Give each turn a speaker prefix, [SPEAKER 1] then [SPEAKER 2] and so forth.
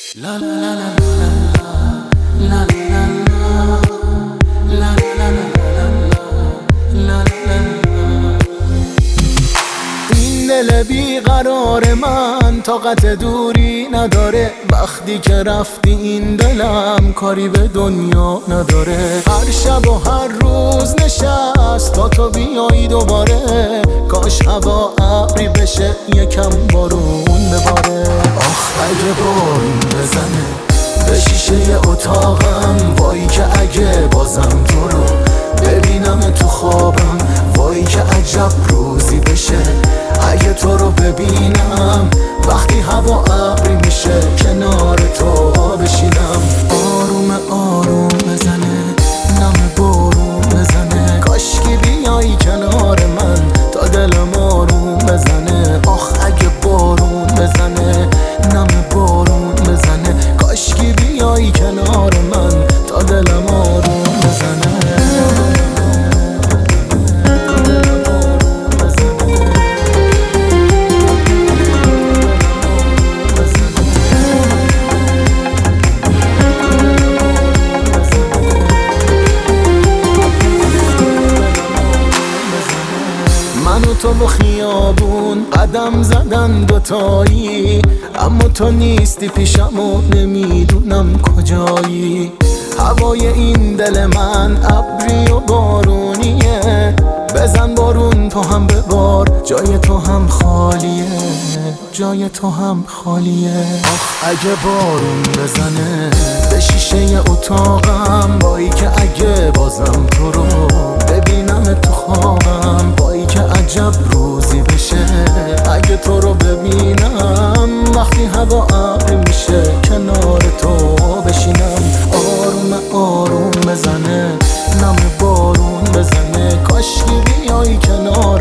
[SPEAKER 1] La la la la la la la la la la la la. این دل بیقرار من طاقت دوری نداره، وقتی که رفتی این دلم کاری به دنیا نداره. هر شب و هر روز نشست تا تو بیایی دوباره، کاش هوا ابری بشه یکم بارون بباره. آخ اگه بارون بزنه به شیشه اتاقم، وای که اگه بازم تو رو ببینم تو خوابم، وای که عجب روزی بشه اگه تو رو ببینم، وقتی هوا ابری میشه کنار تو بشینم. آروم آروم بزنه نم بارون بزنه، کاشکی بیایی کنار من تا دلم آروم بزنه. آخ اگه بارون بزنه نم بارون بزنه، کاشکی بیایی کنار من تا دلم آروم بزنه. من و تو با خیابون قدم زدن دوتایی، اما تو نیستی پیشم و نمیدونم کجایی. هوای این دل من ابری و بارونیه، بزن بارون تو هم ببار، جای تو هم خالیه، جای تو هم خالیه. آخ اگه بارون بزنه به شیشه اتاقم، وای که اگه بازم تو رو ببینم تو خوابم، وای که عجب روزی بشه اگه تو رو ببینم، وقتی هوا ابری میشه کنار تو بشینم. آروم آروم بزنه نم بارون بزنه، کاشکی بیایی کنار